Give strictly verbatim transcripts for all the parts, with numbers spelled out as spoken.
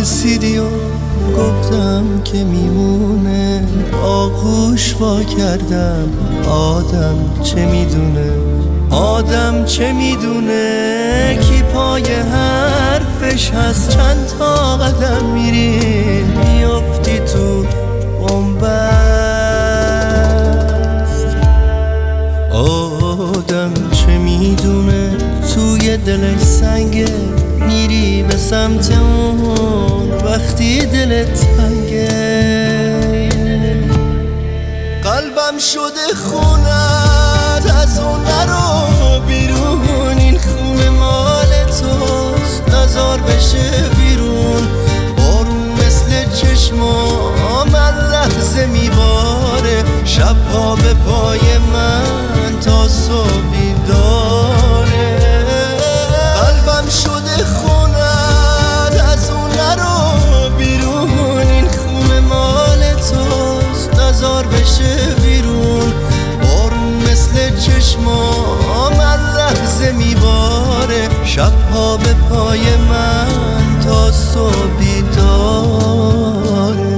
پرسیدی و گفتم که میمونه، آغوش وا کردم. آدم چه میدونه، آدم چه میدونه کی پای حرفش هست. چند تا قدم میری میافتی تو بنبست. آدم چه میدونه توی دلش سنگه، میری به سمت اون وقتی دلت تنگه. قلبم شده خونت، از اون نرو بیرون. این خونه مال توست، نزار بشه بیرون. بارون مثل چشمام هر لحظه میباره، شبها به پای من تا صبحی داره. قلبم شده خونت، از اون نرو بیرون. این خونه مال توست، نزار بشه بیرون. بارون مثل چشمام هر لحظه میباره، شبها به پای من تا صبحی داره.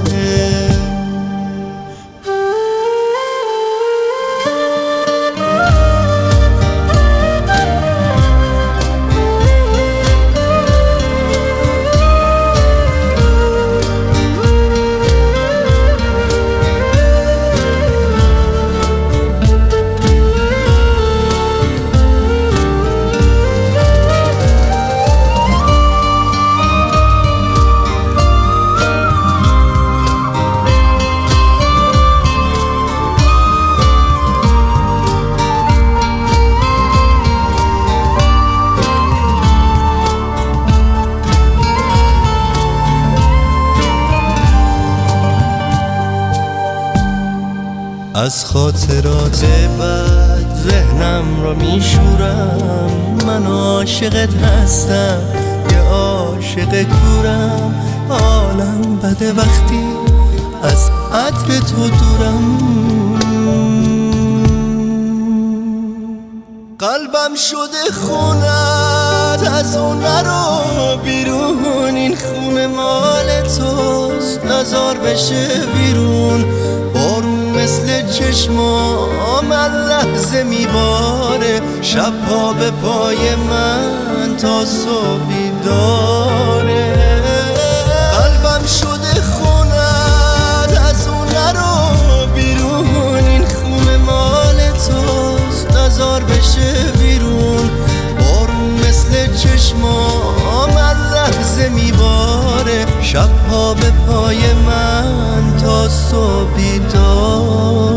از خاطرات بد ذهنم را میشورم. من عاشقت هستم، یه عاشق کورم. حالم بده وقتی از عطر تو دورم. قلبم شده خونت، از اون نرو بیرون. این خونه مال توست، نزار بشه بیرون. بارون مثل چشمام هر لحظه میباره، شبها به پای من تا صبحی داره. قلبم شده خونت، از اون نرو بیرون. این خونه مال توست، نزار بشه بیرون. بارون مثل چشمام هر لحظه میباره، شبها به پای من تا صبحی داره.